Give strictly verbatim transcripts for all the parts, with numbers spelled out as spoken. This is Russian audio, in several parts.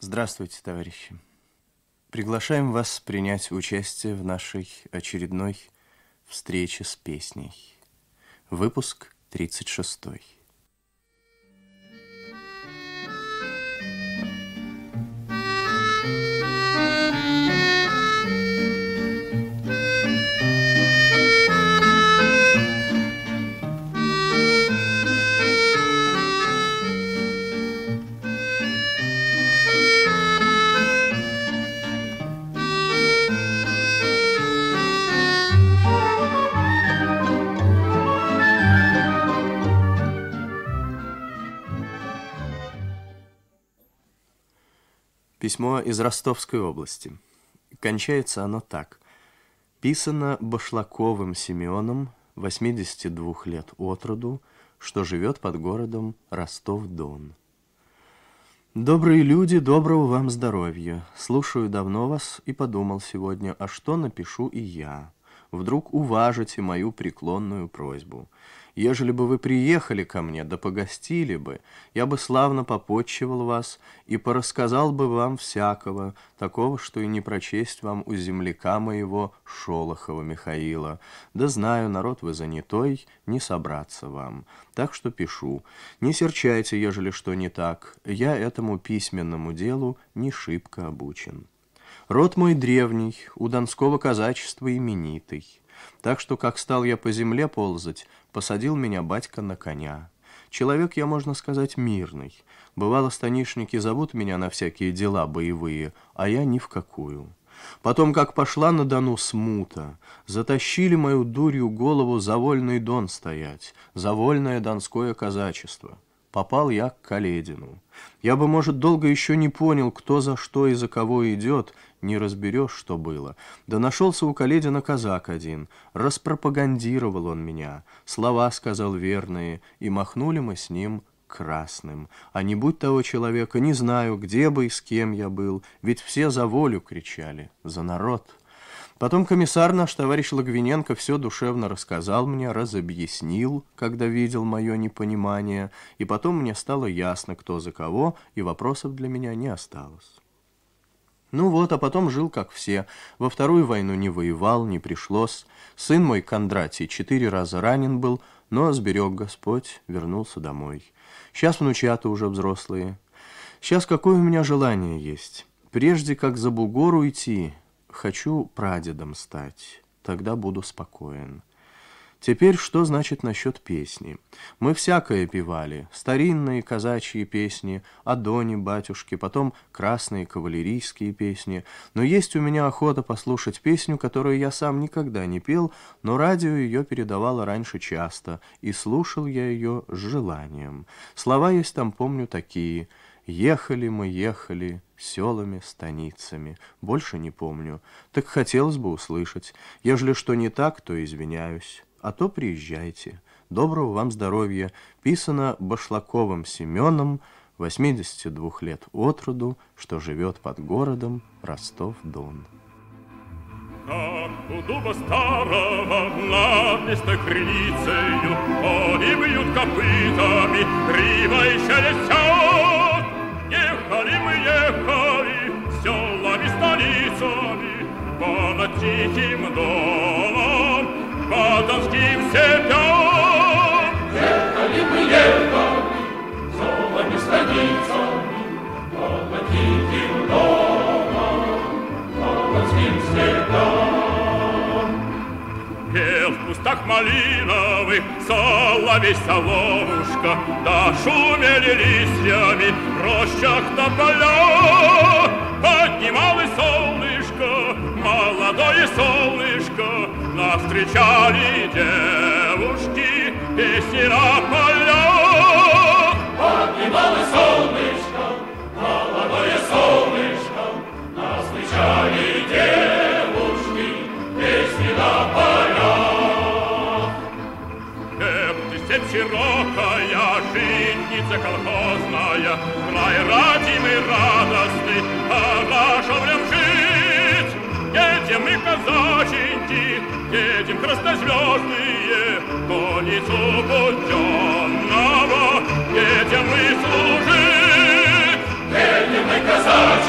Здравствуйте, товарищи. Приглашаем вас принять участие в нашей очередной встрече с песней. Выпуск тридцать шестой. Письмо из Ростовской области. Кончается оно так. Писано Башлаковым Семеном, восьмидесяти двух лет от роду, что живет под городом Ростов-Дон. Добрые люди, доброго вам здоровья. Слушаю давно вас и подумал сегодня, а что напишу и я. Вдруг уважите мою преклонную просьбу. Ежели бы вы приехали ко мне, да погостили бы, я бы славно попотчевал вас и порассказал бы вам всякого, такого, что и не прочесть вам у земляка моего Шолохова Михаила. Да знаю, народ вы занятой, не собраться вам. Так что пишу. Не серчайте, ежели что не так. Я этому письменному делу не шибко обучен. Род мой древний, у донского казачества именитый. Так что, как стал я по земле ползать, посадил меня батька на коня. Человек я, можно сказать, мирный. Бывало, станишники зовут меня на всякие дела боевые, а я ни в какую. Потом, как пошла на Дону смута, затащили мою дурью голову за вольный Дон стоять, за вольное донское казачество. Попал я к Каледину. Я бы, может, долго еще не понял, кто за что и за кого идет, не разберешь, что было. Да нашелся у Каледина казак один, распропагандировал он меня, слова сказал верные, и махнули мы с ним красным. А не будь того человека, не знаю, где бы и с кем я был, ведь все за волю кричали, за народ. Потом комиссар наш, товарищ Логвиненко, все душевно рассказал мне, разобъяснил, когда видел мое непонимание, и потом мне стало ясно, кто за кого, и вопросов для меня не осталось. Ну вот, а потом жил, как все. Во Вторую войну не воевал, не пришлось. Сын мой, Кондратий, четыре раза ранен был, но сберег Господь, вернулся домой. Сейчас внучата уже взрослые. Сейчас какое у меня желание есть? Прежде как за бугор уйти, хочу прадедом стать, тогда буду спокоен. Теперь что значит насчет песни? Мы всякое певали, старинные казачьи песни, о Доне, батюшке, потом красные кавалерийские песни. Но есть у меня охота послушать песню, которую я сам никогда не пел, но радио ее передавало раньше часто, и слушал я ее с желанием. Слова есть там, помню, такие: «Ехали мы, ехали селами, станицами». Больше не помню. Так хотелось бы услышать. Ежели что не так, то извиняюсь. А то приезжайте. Доброго вам здоровья. Писано Башлаковым Семеном, восьмидесяти двух лет от роду, что живет под городом Ростов-Дон. Как у дуба старого над нестой крыницею они бьют копытами, криво и шелестят. Ехали мы, ехали селами, станицами, понад тихим домом, по донским степям. Ехали мы, ехали селами, станицами, понад тихим домом, по донским степям. Пел в кустах малиновых соловей соловушка, да шумели листьями в рощах тополя. Поднималось солнышко, молодое солнышко, нас встречали девушки, песни на полях. Поднималось солнышко, молодое солнышко, нас встречали девушки, песни на полях. Эх, ты степь широкая, житница колхозная, край родимый, радостный, хорошо в нем жить. Едем мы, казаченьки, едем краснозвездные, конницу буденного, едем мы служить. Едем мы, казаченьки,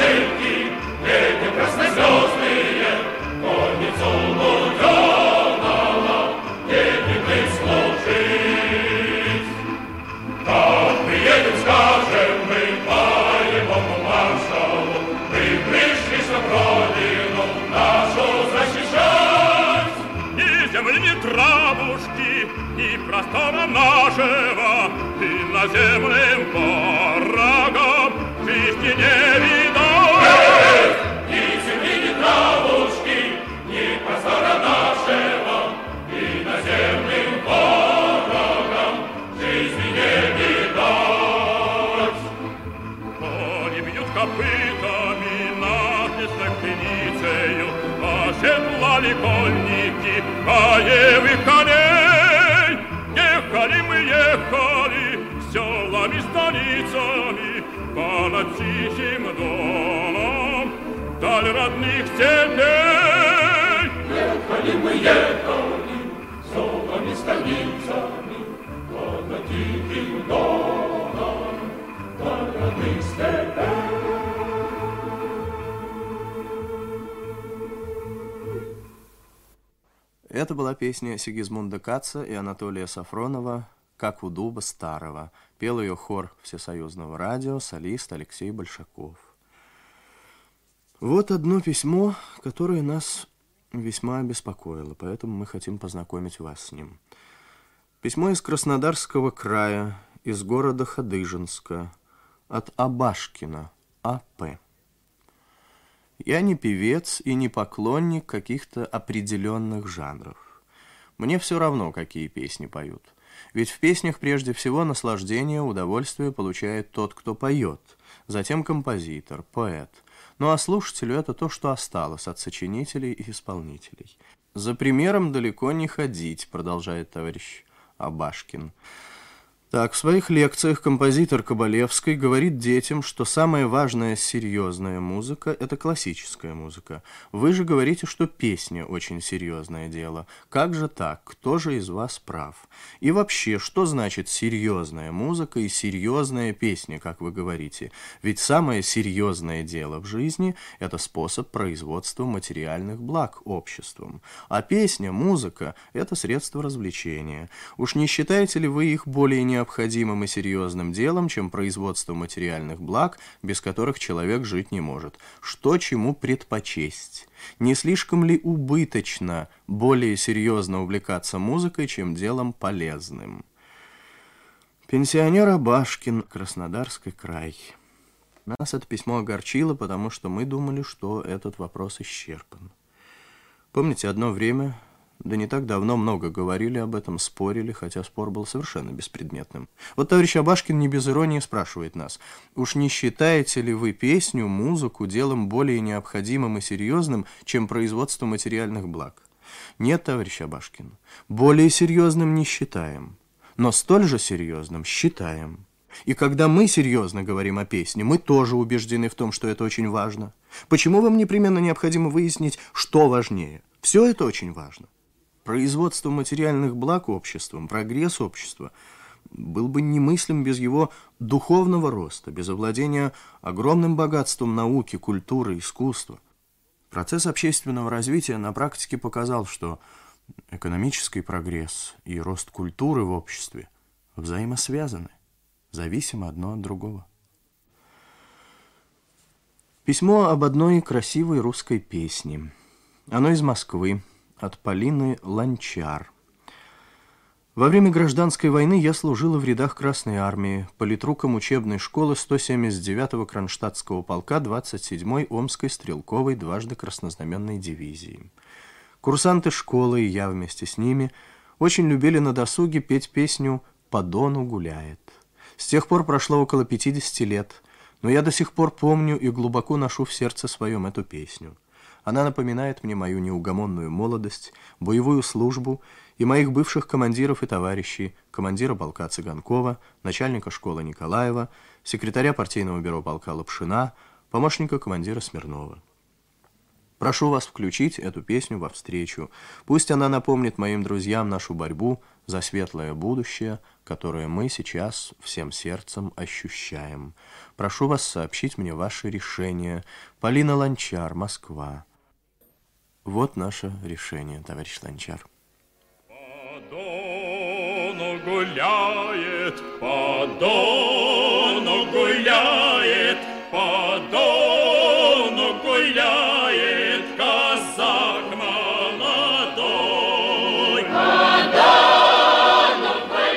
простора нашего иноземным ворогам жизни не видать. Ни земли, ни травушки, ни простора нашего иноземным ворогам жизни не видать. Они бьют копытами надместных пеницею, оседлали конники боевых коней. Ехали мы, ехали селами, станицами, понад тихим домом, даль родных степей. Ехали мы, ехали селами, станицами, понад тихим домом, даль родных степей. Это была песня Сигизмунда Каца и Анатолия Сафронова «Как у дуба старого». Пел ее хор Всесоюзного радио, солист Алексей Большаков. Вот одно письмо, которое нас весьма обеспокоило, поэтому мы хотим познакомить вас с ним. Письмо из Краснодарского края, из города Хадыженска, от Абашкина А П Я не певец и не поклонник каких-то определенных жанров. Мне все равно, какие песни поют. Ведь в песнях прежде всего наслаждение, удовольствие получает тот, кто поет, затем композитор, поэт. Ну а слушателю это то, что осталось от сочинителей и исполнителей. «За примером далеко не ходить», продолжает товарищ Абашкин. Так, в своих лекциях композитор Кабалевский говорит детям, что самая важная серьезная музыка – это классическая музыка. Вы же говорите, что песня – очень серьезное дело. Как же так? Кто же из вас прав? И вообще, что значит серьезная музыка и серьезная песня, как вы говорите? Ведь самое серьезное дело в жизни – это способ производства материальных благ обществом. А песня, музыка – это средство развлечения. Уж не считаете ли вы их более необходимыми? необходимым и серьезным делом, чем производство материальных благ, без которых человек жить не может. Что чему предпочесть? Не слишком ли убыточно более серьезно увлекаться музыкой, чем делом полезным? Пенсионер Абашкин, Краснодарский край. Нас это письмо огорчило, потому что мы думали, что этот вопрос исчерпан. Помните, одно время... Да не так давно много говорили об этом, спорили, хотя спор был совершенно беспредметным. Вот товарищ Абашкин не без иронии спрашивает нас: уж не считаете ли вы песню, музыку делом более необходимым и серьезным, чем производство материальных благ? Нет, товарищ Абашкин, более серьезным не считаем, но столь же серьезным считаем. И когда мы серьезно говорим о песне, мы тоже убеждены в том, что это очень важно. Почему вам непременно необходимо выяснить, что важнее? Все это очень важно. Производство материальных благ обществом, прогресс общества был бы немыслим без его духовного роста, без овладения огромным богатством науки, культуры, искусства. Процесс общественного развития на практике показал, что экономический прогресс и рост культуры в обществе взаимосвязаны, зависимы одно от другого. Письмо об одной красивой русской песне. Оно из Москвы, от Полины Ланчар. Во время гражданской войны я служила в рядах Красной армии, политруком учебной школы сто семьдесят девятого Кронштадтского полка двадцать седьмой Омской стрелковой дважды краснознаменной дивизии. Курсанты школы, и я вместе с ними, очень любили на досуге петь песню «По Дону гуляет». С тех пор прошло около пятидесяти лет, но я до сих пор помню и глубоко ношу в сердце своем эту песню. Она напоминает мне мою неугомонную молодость, боевую службу и моих бывших командиров и товарищей, командира полка Цыганкова, начальника школы Николаева, секретаря партийного бюро полка Лапшина, помощника командира Смирнова. Прошу вас включить эту песню во встречу. Пусть она напомнит моим друзьям нашу борьбу за светлое будущее, которое мы сейчас всем сердцем ощущаем. Прошу вас сообщить мне ваше решение. Полина Ланчар, Москва. Вот наше решение, товарищ Ланчар. По Дону гуляет, по Дону гуляет, по Дону гуляет казак молодой. По Дону гуляет.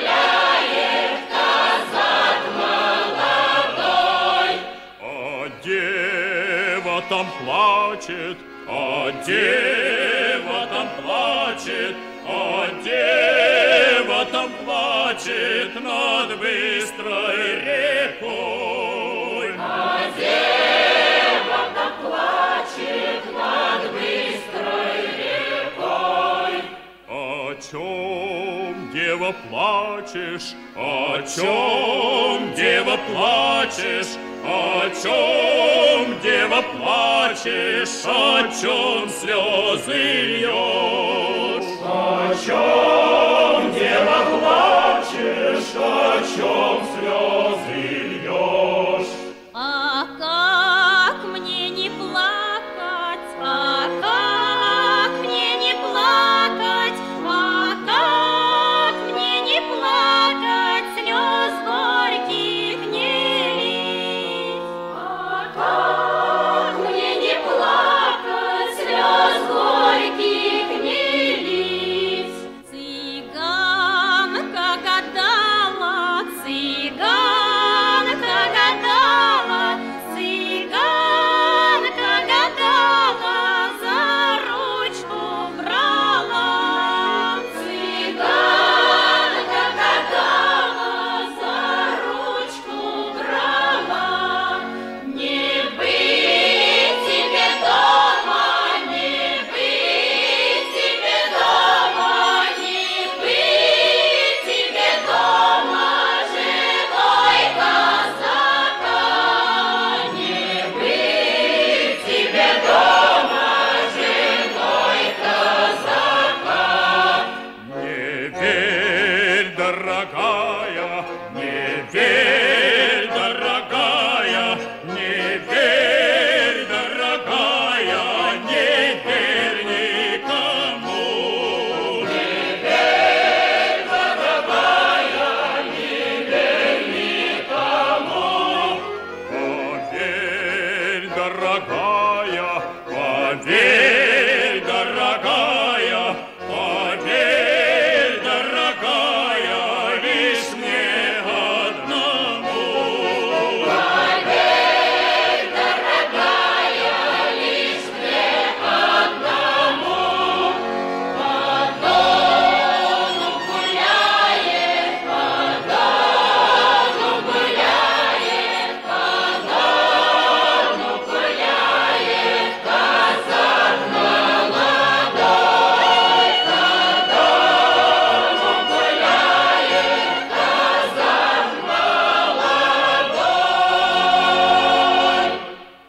там плачет, а дева там плачет, а дева там плачет над быстрой рекой. А дева там плачет над быстрой рекой. О чем, дева, плачешь? О чем, дева, плачешь? О чем, дева, плачешь? О чем слезы льешь? О чем, дева, плачешь? О чем слезы льешь? А как мне не плакать? А как мне не плакать? А как мне не плакать? Слез горьких не лить. А как мне не плакать? Слез горьких не лить. Цыганка гадала, цыганка гадала, цыганка гадала, за ручку брала. Цыганка гадала, за ручку брала. Не быть тебе дома, не быть тебе дома, не быть тебе дома, женой казака. Не быть тебе дома, женой казака. Не верь, дорогая, не верь, дорогая, не верь, дорогая, не верь никому. Не верь, дорогая, не верь никому. Поверь, дорогая, поверь, дорогая, поверь, дорогая, лишь мне одному. Поверь, дорогая, лишь мне одному. По дону гуляет, по дону гуляет, по дону гуляет казак молодой. По дону гуляет казак молодой.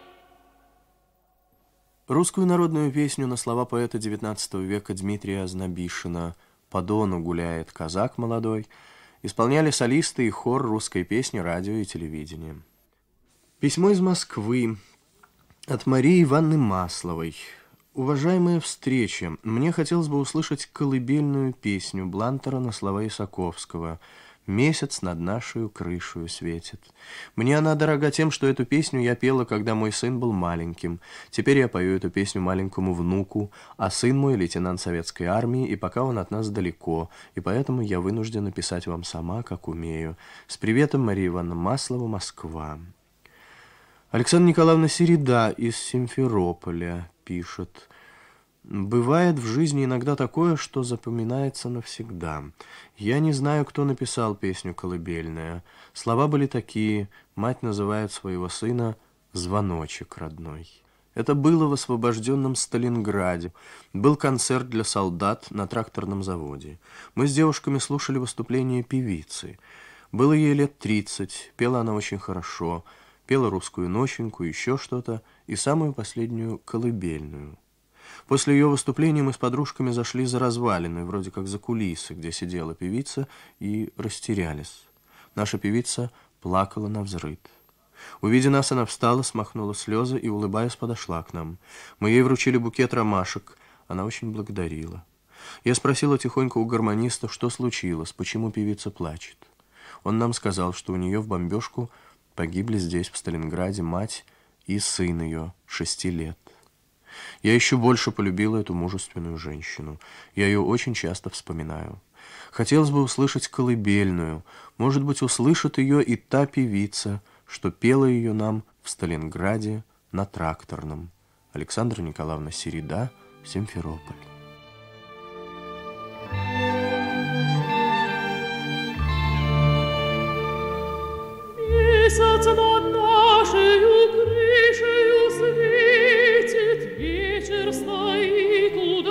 Русскую народную песню на слова поэта девятнадцатого века Дмитрия Ознобишина «По дону гуляет казак молодой» исполняли солисты и хор русской песни, радио и телевидения. Письмо из Москвы от Марии Ивановны Масловой. Уважаемая встреча, мне хотелось бы услышать колыбельную песню Блантера на слова Исаковского «Месяц над нашей крышею светит». Мне она дорога тем, что эту песню я пела, когда мой сын был маленьким. Теперь я пою эту песню маленькому внуку, а сын мой лейтенант советской армии, и пока он от нас далеко, и поэтому я вынуждена писать вам сама, как умею. С приветом, Мария Ивановна Маслова, Москва. Александра Николаевна Середа из Симферополя пишет: «Бывает в жизни иногда такое, что запоминается навсегда. Я не знаю, кто написал песню колыбельная. Слова были такие: мать называет своего сына «звоночек родной». Это было в освобожденном Сталинграде. Был концерт для солдат на тракторном заводе. Мы с девушками слушали выступление певицы. Было ей лет тридцать, пела она очень хорошо, пела русскую ноченьку, еще что-то, и самую последнюю колыбельную. После ее выступления мы с подружками зашли за развалины, вроде как за кулисы, где сидела певица, и растерялись. Наша певица плакала навзрыд. Увидя нас, она встала, смахнула слезы и, улыбаясь, подошла к нам. Мы ей вручили букет ромашек. Она очень благодарила. Я спросила тихонько у гармониста, что случилось, почему певица плачет. Он нам сказал, что у нее в бомбежку погибли здесь, в Сталинграде, мать и сын ее, шести лет. Я еще больше полюбила эту мужественную женщину. Я ее очень часто вспоминаю. Хотелось бы услышать колыбельную. Может быть, услышит ее и та певица, что пела ее нам в Сталинграде на Тракторном. Александра Николаевна Середа, Симферополь. Месяц над нашею крышею светит, вечер стоит у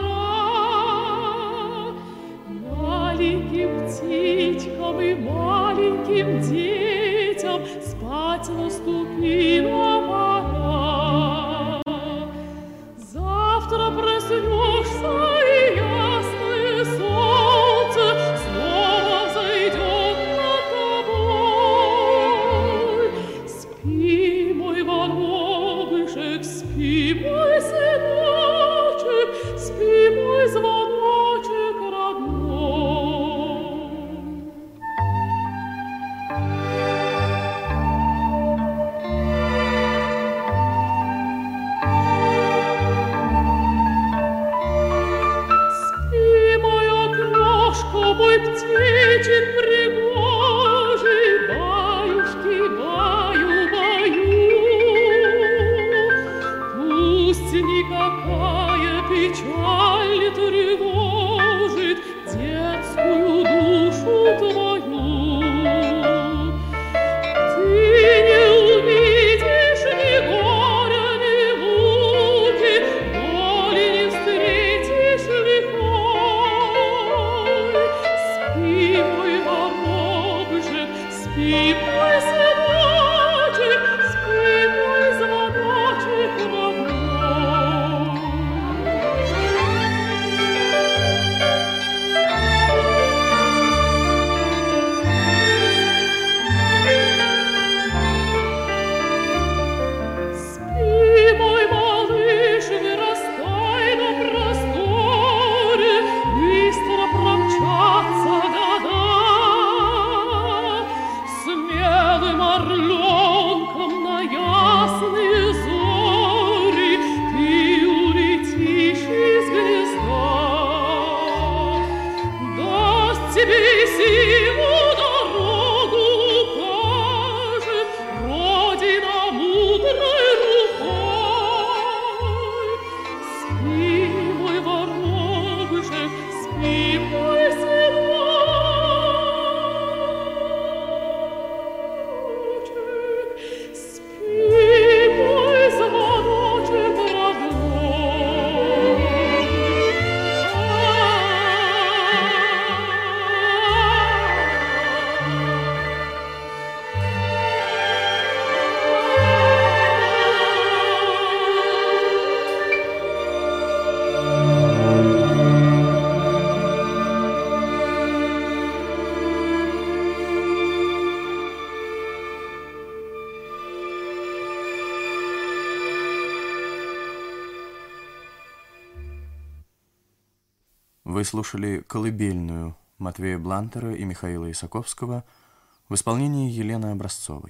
двора. Маленьким птичкам и маленьким детям спать наступила пора. Завтра проснешься, и ясное солнце снова взойдет над тобой. Спи, мой воробышек, спи, мой сыночек, спи, мой звоночек родной. Спи, моя крошка, мой птичек пригожий, баюшки, баю-баю. Пусть никакая печаль не тревожит детскую душу твою. Ты не увидишь ни горя, ни муки, боли не встретишь лихой. Спи, мой воробушек, спи, мой сыночек, спи, мой звоночек родной. Спи, мой малыш, вырастай на просторе, быстро промчатся года. Смелым орленком на ясные зори ты улетишь из гнезда. Даст тебе силу дорогу укажет Родина мудрой рукой. Спи, мой воробушек, спи, мой сыночек, спи, мой звоночек Вы слушали «Колыбельную» Матвея Блантера и Михаила Исаковского в исполнении Елены Образцовой.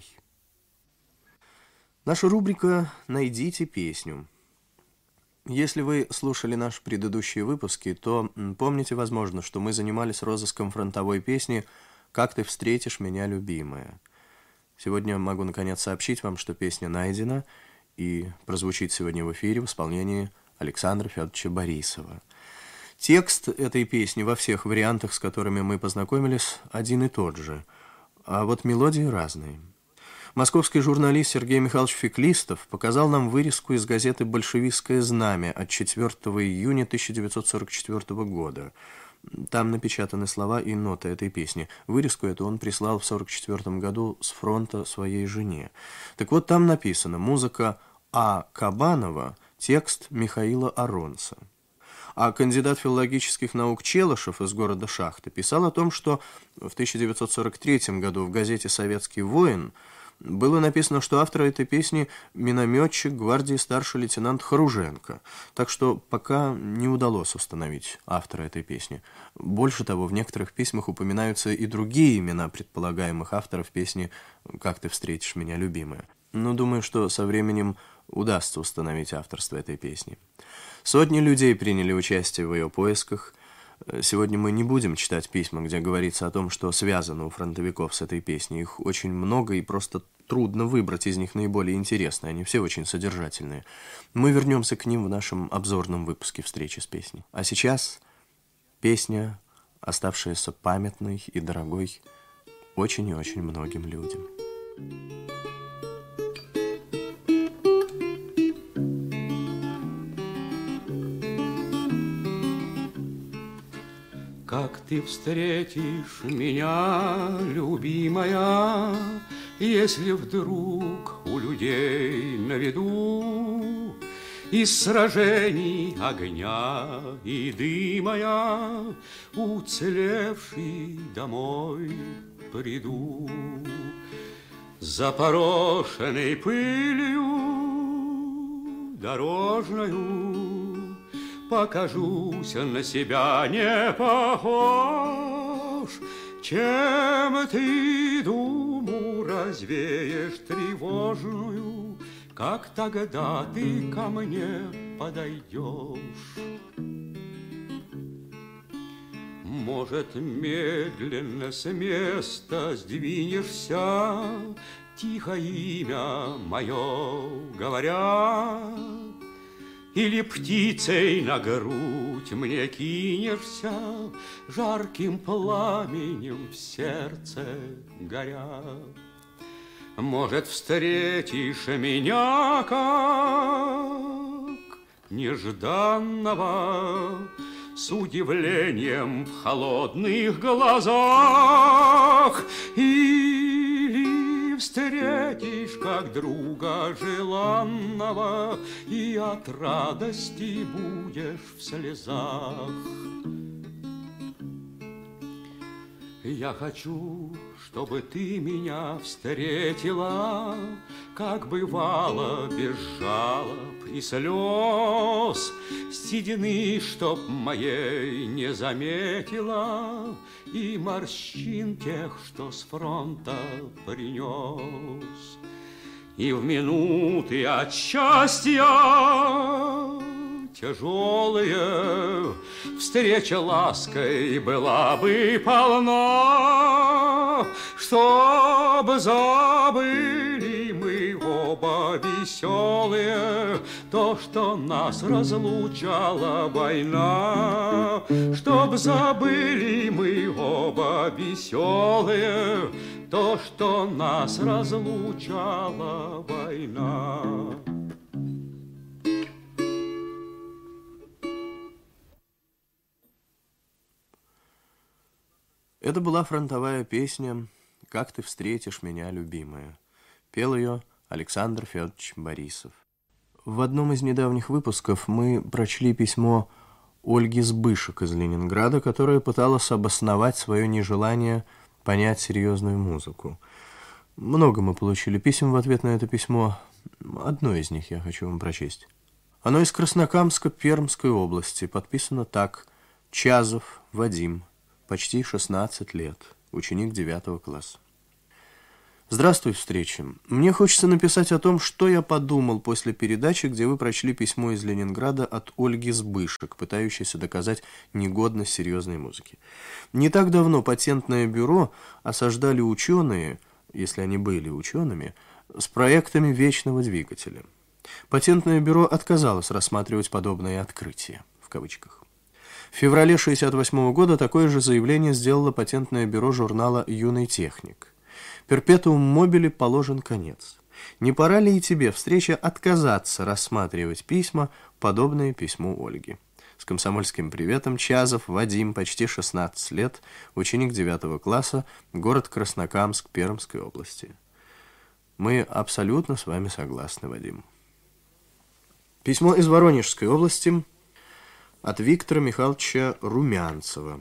Наша рубрика «Найдите песню». Если вы слушали наши предыдущие выпуски, то помните, возможно, что мы занимались розыском фронтовой песни «Как ты встретишь меня, любимая». Сегодня могу наконец сообщить вам, что песня найдена и прозвучит сегодня в эфире в исполнении Александра Федоровича Борисова. Текст этой песни во всех вариантах, с которыми мы познакомились, один и тот же, а вот мелодии разные. Московский журналист Сергей Михайлович Феклистов показал нам вырезку из газеты «Большевистское знамя» от четвёртого июня тысяча девятьсот сорок четвёртого года. Там напечатаны слова и ноты этой песни. Вырезку эту он прислал в сорок четвёртом году с фронта своей жене. Так вот, там написано «Музыка А. Кабанова, текст Михаила Аронса». А кандидат филологических наук Челышев из города Шахты писал о том, что в тысяча девятьсот сорок третьем году в газете «Советский воин» было написано, что автор этой песни – минометчик гвардии старший лейтенант Хоруженко. Так что пока не удалось установить автора этой песни. Больше того, в некоторых письмах упоминаются и другие имена предполагаемых авторов песни «Как ты встретишь меня, любимая». Но думаю, что со временем удастся установить авторство этой песни. Сотни людей приняли участие в ее поисках. Сегодня мы не будем читать письма, где говорится о том, что связано у фронтовиков с этой песней. Их очень много, и просто трудно выбрать из них наиболее интересные, они все очень содержательные. Мы вернемся к ним в нашем обзорном выпуске «Встречи с песней». А сейчас песня, оставшаяся памятной и дорогой очень и очень многим людям. Как ты встретишь меня, любимая, если вдруг у людей на виду из сражений огня и дыма я уцелевший домой приду, запорошенной пылью дорожною покажусь на себя не похож, чем ты думу развеешь тревожную, как тогда ты ко мне подойдешь. Может, медленно с места сдвинешься, тихо имя мое говоря, или птицей на грудь мне кинешься, жарким пламенем в сердце горя. Может, встретишь меня как нежданного, с удивлением в холодных глазах, или встретишь как друга желанного, и от радости будешь в слезах. Я хочу, чтобы ты меня встретила, как бывало, без жалоб и слез, седины, чтоб моей не заметила, и морщин тех, что с фронта принес. И в минуты от счастья тяжелые встреча лаской была бы полна, чтоб забыли мы оба веселые то, что нас разлучала война, чтоб забыли мы оба веселые то, что нас разлучала война. Это была фронтовая песня «Как ты встретишь меня, любимая». Пел ее Александр Федорович Борисов. В одном из недавних выпусков мы прочли письмо Ольги Збышек из Ленинграда, которая пыталась обосновать свое нежелание понять серьезную музыку. Много мы получили писем в ответ на это письмо. Одно из них я хочу вам прочесть. Оно из Краснокамска Пермской области. Подписано так: Чазов Вадим. Почти шестнадцать лет. Ученик девятого класса. Здравствуй, встреча. Мне хочется написать о том, что я подумал после передачи, где вы прочли письмо из Ленинграда от Ольги Збышек, пытающейся доказать негодность серьезной музыки. Не так давно патентное бюро осаждали ученые, если они были учеными, с проектами вечного двигателя. Патентное бюро отказалось рассматривать подобное открытие, в кавычках. В феврале шестьдесят восьмого года такое же заявление сделало патентное бюро журнала «Юный техник». Перпетуум мобили положен конец. Не пора ли и тебе, встреча, отказаться рассматривать письма, подобные письму Ольги? С комсомольским приветом, Чазов Вадим, почти шестнадцать лет, ученик девятого класса, город Краснокамск Пермской области. Мы абсолютно с вами согласны, Вадим. Письмо из Воронежской области от Виктора Михайловича Румянцева.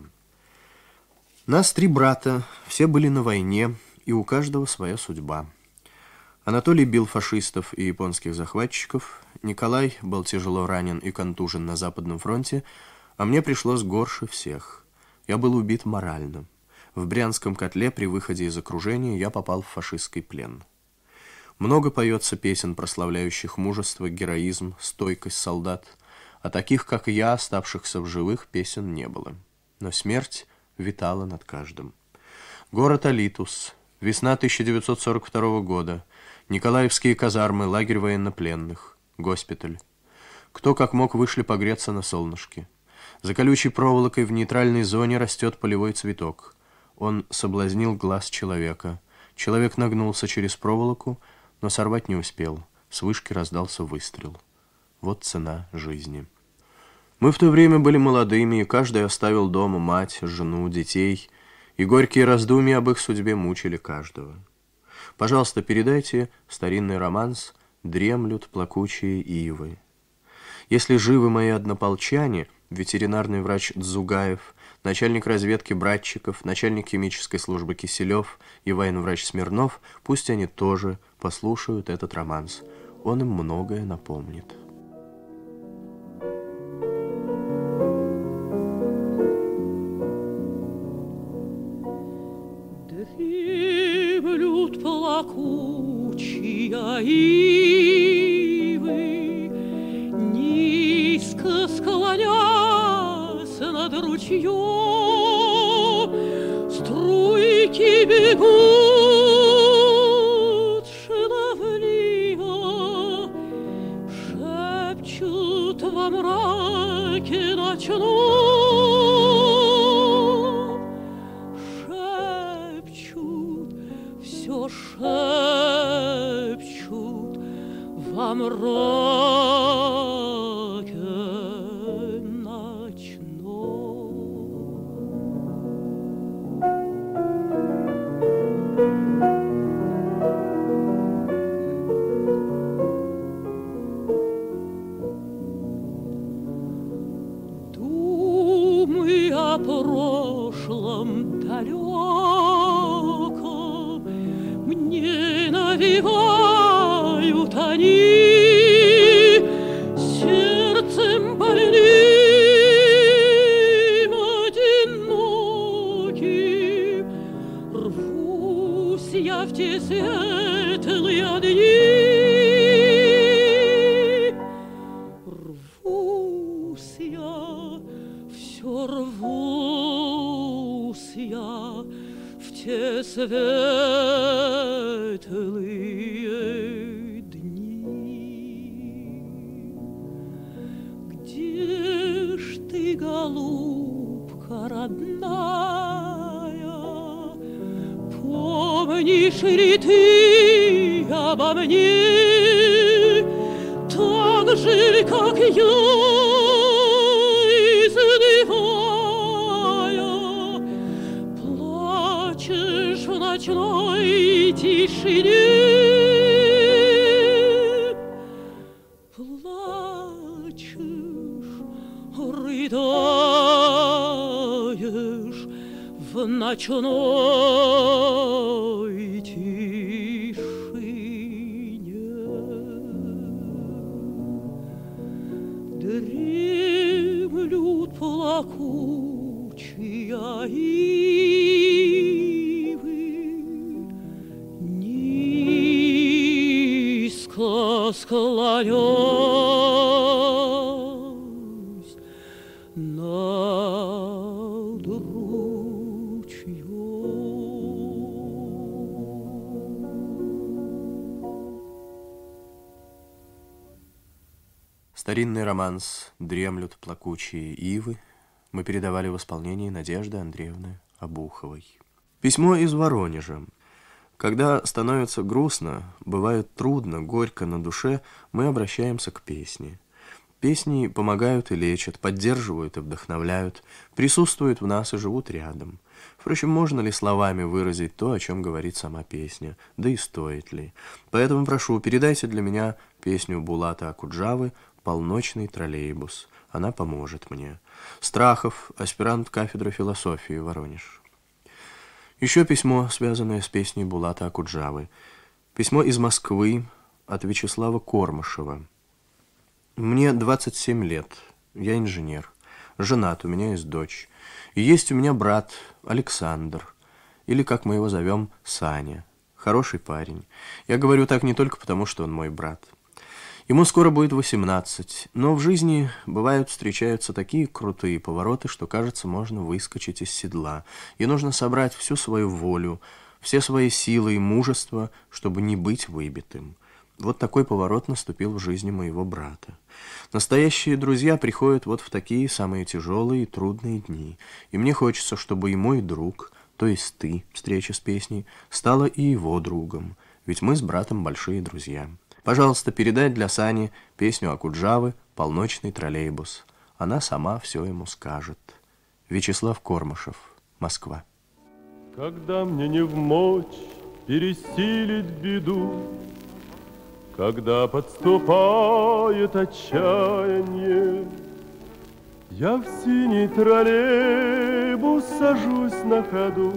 Нас три брата, все были на войне, и у каждого своя судьба. Анатолий бил фашистов и японских захватчиков, Николай был тяжело ранен и контужен на Западном фронте, а мне пришлось горше всех. Я был убит морально. В Брянском котле при выходе из окружения я попал в фашистский плен. Много поется песен, прославляющих мужество, героизм, стойкость солдат. А таких, как я, оставшихся в живых, песен не было. Но смерть витала над каждым. Город Алитус. Весна тысяча девятьсот сорок второго года. Николаевские казармы, лагерь военнопленных, госпиталь. Кто как мог вышли погреться на солнышке. За колючей проволокой в нейтральной зоне растет полевой цветок. Он соблазнил глаз человека. Человек нагнулся через проволоку, но сорвать не успел. С вышки раздался выстрел. Вот цена жизни. Мы в то время были молодыми, и каждый оставил дома мать, жену, детей, и горькие раздумья об их судьбе мучили каждого. Пожалуйста, передайте старинный романс «Дремлют плакучие ивы». Если живы мои однополчане, ветеринарный врач Дзугаев, начальник разведки Братчиков, начальник химической службы Киселев и военврач Смирнов, пусть они тоже послушают этот романс. Он им многое напомнит. Дремлют плакучие ивы, низко склонясь над ручьем, струйки бегут шаловливо, шепчут во мраке ночном, шепчут, все шепчут во мраке ночном. Думы о прошлом далеком мне навевают они, сердцем больным, одиноким, рвусь я в те светлые дни, рвусь я, все рвусь я в те светлые дни. Где ж ты, голубка родная, помнишь ли ты обо мне так же, как я, изнывая, плачешь в ночной тишине, плачешь, рыдаешь в ночной тишине. Дремлют плакучие ивы, низко склонясь над ручьем. Старинный романс «Дремлют плакучие ивы» мы передавали в исполнении Надежды Андреевны Обуховой. Письмо из Воронежа. Когда становится грустно, бывает трудно, горько на душе, мы обращаемся к песне. Песни помогают и лечат, поддерживают и вдохновляют, присутствуют в нас и живут рядом. Впрочем, можно ли словами выразить то, о чем говорит сама песня, да и стоит ли? Поэтому прошу, передайте для меня песню Булата Акуджавы «Полночный троллейбус». Она поможет мне. Страхов, аспирант кафедры философии, Воронеж. Еще письмо, связанное с песней Булата Акуджавы. Письмо из Москвы от Вячеслава Кормышева. Мне двадцать семь лет, я инженер, женат, у меня есть дочь. И есть у меня брат Александр, или, как мы его зовем, Саня. Хороший парень. Я говорю так не только потому, что он мой брат. Ему скоро будет восемнадцать, но в жизни бывают, встречаются такие крутые повороты, что, кажется, можно выскочить из седла, и нужно собрать всю свою волю, все свои силы и мужество, чтобы не быть выбитым. Вот такой поворот наступил в жизни моего брата. Настоящие друзья приходят вот в такие самые тяжелые и трудные дни. И мне хочется, чтобы и мой друг, то есть ты, встреча с песней, стала и его другом. Ведь мы с братом большие друзья. Пожалуйста, передай для Сани песню Акуджавы «Полночный троллейбус». Она сама все ему скажет. Вячеслав Кормышев, Москва. Когда мне не вмочь пересилить беду, когда подступает отчаяние, я в синий троллейбус сажусь на ходу,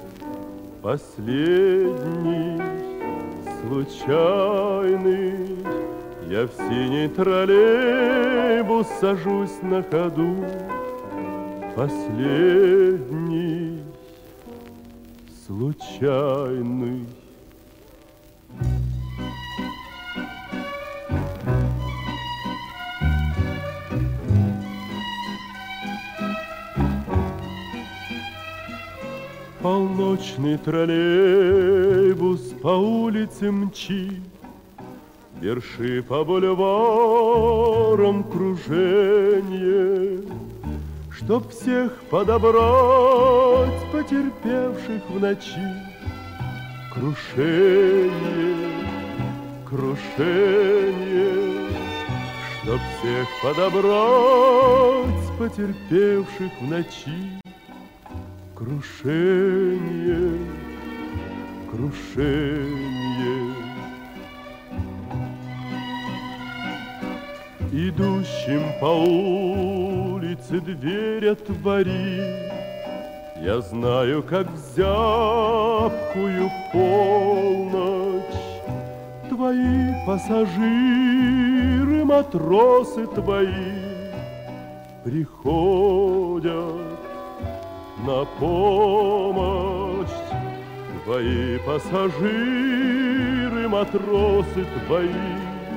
последний, случайный. Я в синий троллейбус сажусь на ходу, последний, случайный. Полночный троллейбус по улице мчит, верши по бульварам круженье, чтоб всех подобрать, потерпевших в ночи. Крушение, крушение, чтоб всех подобрать, потерпевших в ночи. Крушение, крушение. Идущим по улице дверь отвори, я знаю, как в зябкую полночь твои пассажиры, матросы твои приходят на помощь. Твои пассажиры, матросы твои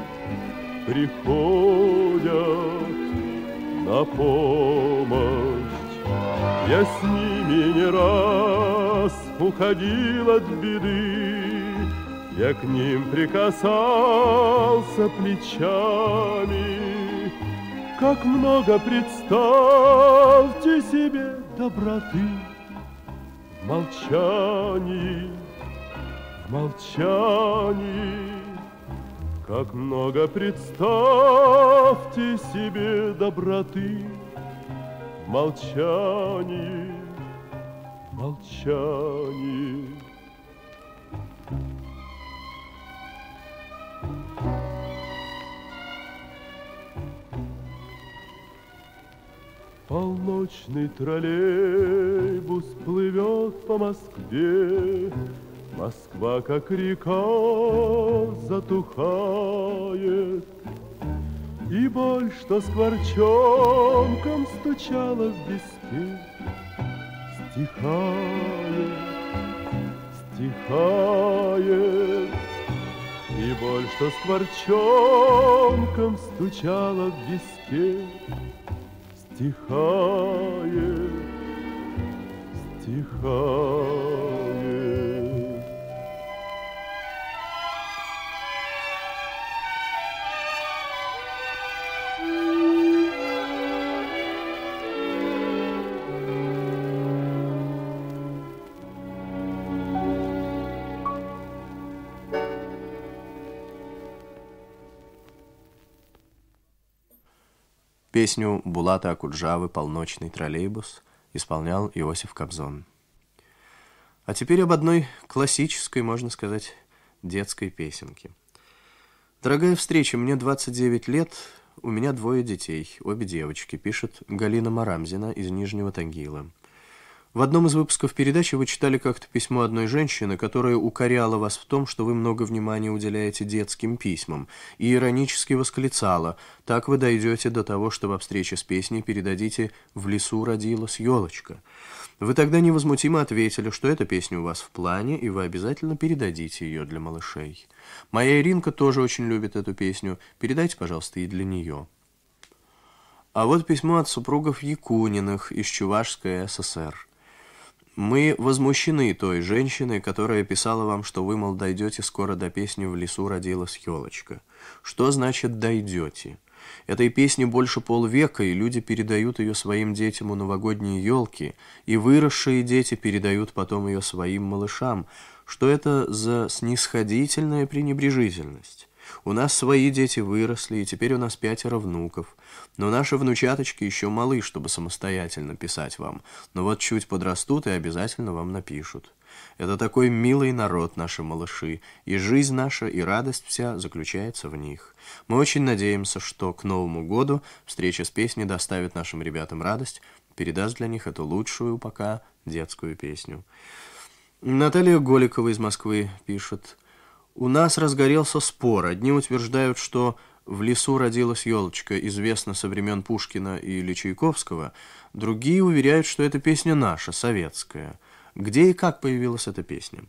приходят на помощь. Я с ними не раз уходил от беды, я к ним прикасался плечами. Как много, представьте себе, доброты в молчании, в молчании. Как много, представьте себе, доброты в молчании, в молчании. Полночный троллейбус плывет по Москве, Москва, как река, затухает, и боль, что скворчонком стучала в виске, стихает, стихает. И боль, что скворчонком стучала в виске, стихает, стихает. Песню Булата Акуджавы «Полночный троллейбус» исполнял Иосиф Кобзон. А теперь об одной классической, можно сказать, детской песенке. «Дорогая встреча, мне двадцать девять лет, у меня двое детей, обе девочки», пишет Галина Марамзина из Нижнего Тагила. В одном из выпусков передачи вы читали как-то письмо одной женщины, которая укоряла вас в том, что вы много внимания уделяете детским письмам, и иронически восклицала: «Так вы дойдете до того, что во встрече с песней передадите «В лесу родилась елочка». Вы тогда невозмутимо ответили, что эта песня у вас в плане, и вы обязательно передадите ее для малышей. Моя Иринка тоже очень любит эту песню, передайте, пожалуйста, и для нее». А вот письмо от супругов Якуниных из Чувашской ССР. Мы возмущены той женщиной, которая писала вам, что вы, мол, дойдете скоро до песни «В лесу родилась елочка». Что значит «дойдете»? Этой песне больше полвека, и люди передают ее своим детям у новогодней елки, и выросшие дети передают потом ее своим малышам. Что это за снисходительная пренебрежительность? У нас свои дети выросли, и теперь у нас пятеро внуков. Но наши внучаточки еще малы, чтобы самостоятельно писать вам. Но вот чуть подрастут и обязательно вам напишут. Это такой милый народ, наши малыши, и жизнь наша, и радость вся заключается в них. Мы очень надеемся, что к Новому году встреча с песней доставит нашим ребятам радость, передаст для них эту лучшую пока детскую песню. Наталья Голикова из Москвы пишет: «У нас разгорелся спор. Одни утверждают, что «В лесу родилась елочка» известна со времен Пушкина или Чайковского, другие уверяют, что эта песня наша, советская. Где и как появилась эта песня?»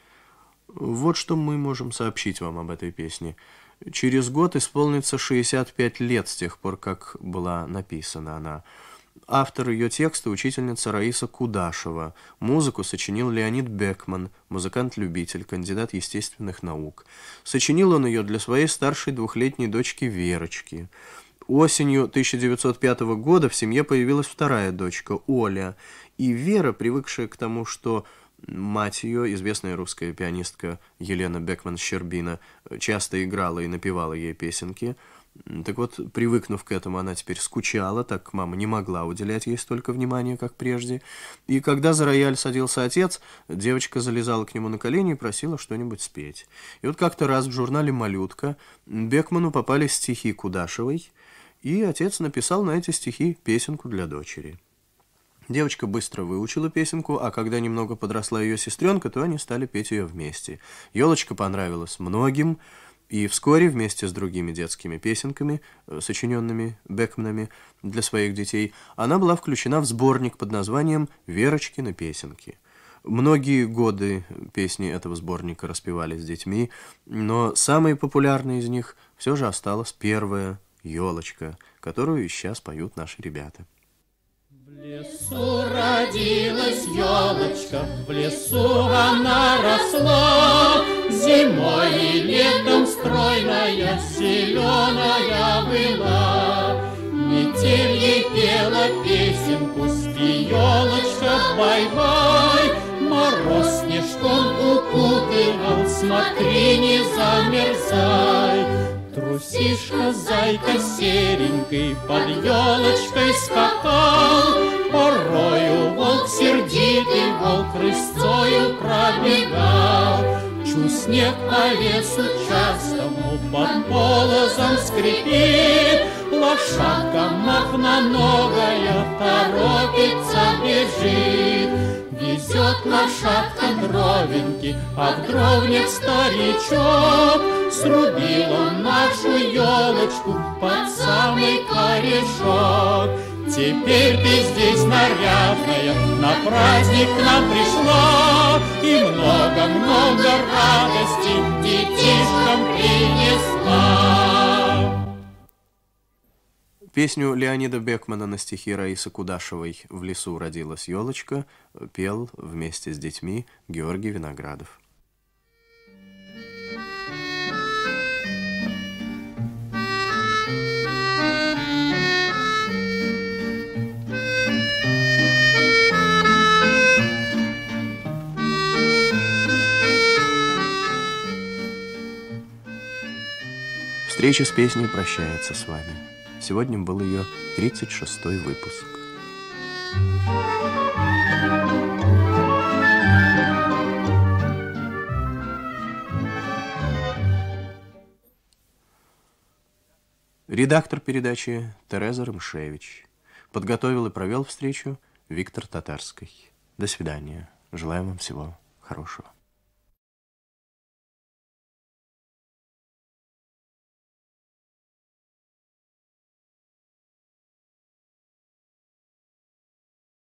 Вот что мы можем сообщить вам об этой песне. Через год исполнится шестьдесят пять лет с тех пор, как была написана она. Автор ее текста — учительница Раиса Кудашева. Музыку сочинил Леонид Бекман, музыкант-любитель, кандидат естественных наук. Сочинил он ее для своей старшей двухлетней дочки Верочки. Осенью тысяча девятьсот пятого года в семье появилась вторая дочка, Оля. И Вера, привыкшая к тому, что мать ее, известная русская пианистка Елена Бекман-Щербина, часто играла и напевала ей песенки. Так вот, привыкнув к этому, она теперь скучала, так как мама не могла уделять ей столько внимания, как прежде. И когда за рояль садился отец, девочка залезала к нему на колени и просила что-нибудь спеть. И вот как-то раз в журнале «Малютка» Бекману попались стихи Кудашевой, и отец написал на эти стихи песенку для дочери. Девочка быстро выучила песенку, а когда немного подросла ее сестренка, то они стали петь ее вместе. «Елочка» понравилась многим, и вскоре вместе с другими детскими песенками, сочиненными Бекманами для своих детей, она была включена в сборник под названием «Верочкины песенки». Многие годы песни этого сборника распевали с детьми, но самой популярной из них все же осталась первая «Елочка», которую и сейчас поют наши ребята. В лесу родилась елочка, в лесу она росла, зимой и летом стройная, зеленая была. Метель ей пела песенку, спи, елочка, бай-бай. Мороз снежком укутывал, смотри, не замерзай. Трусишка, зайка серенькой, под елочкой скакал. Порою волк, сердитый волк, рысцою пробегал. Чу снег по лесу частому, под полозом скрипит. Лошадка махноногая торопится, бежит. Везет лошадка дровеньки, а в дровнях старичок. Срубил он нашу елочку под самый корешок. Теперь ты здесь нарядная, на праздник к нам пришла, и много-много радости детишкам принесла. Песню Леонида Бекмана на стихи Раисы Кудашевой «В лесу родилась елочка» пел вместе с детьми Георгий Виноградов. Встреча с песней прощается с вами. Сегодня был ее тридцать шестой выпуск. Редактор передачи Тереза Рымшевич. Подготовил и провел встречу Виктор Татарский. До свидания. Желаем вам всего хорошего.